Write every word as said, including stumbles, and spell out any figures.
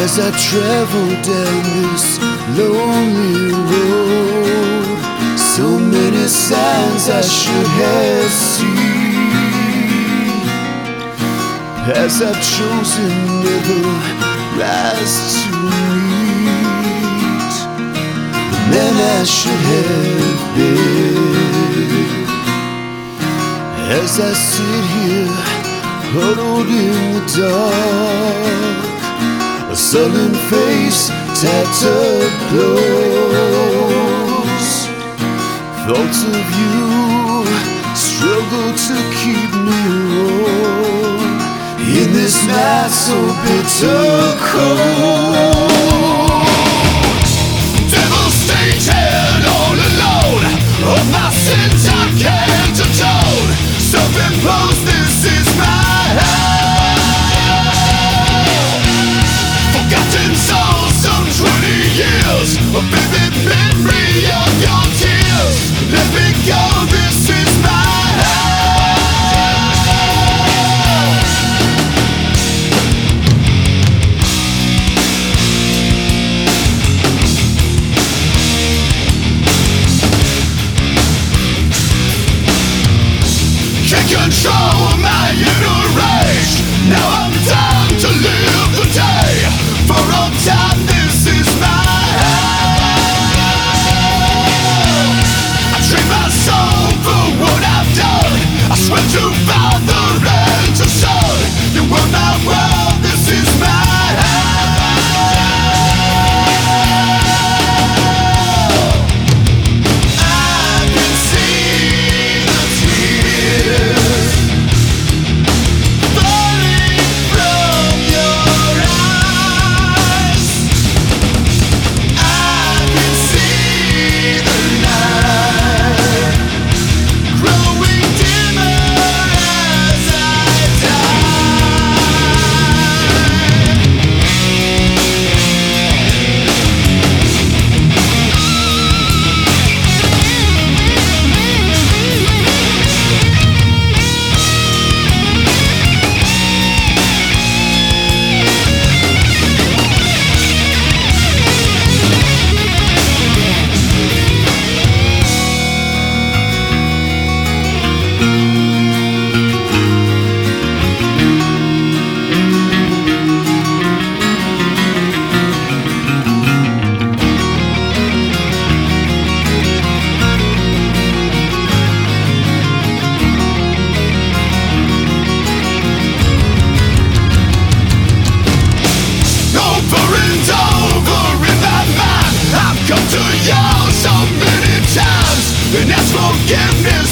As I travel down this lonely road, so many signs I should have seen. As I've chosen never rise to meet the man I should have been. As I sit here huddled in the dark, a sullen face tattered close, thoughts of you struggle to keep me warm in this night so bitter cold. Devastated, all alone, of my sins I can't atone. Self-imposed, this is my hell. Forgotten souls, some twenty years, a vivid memory of your tears. Let me go, this is my hell. Can't control my inner rage. Now I'm down to live the day. For all time, this is my hell. I trade my soul for what I've done. I swear to Father and to Son, you were my world, this is my hell. I can see the tears falling from your eyes. I can see the light growing dimmer as I over and over in my mind, I've come to you so many times and asked forgiveness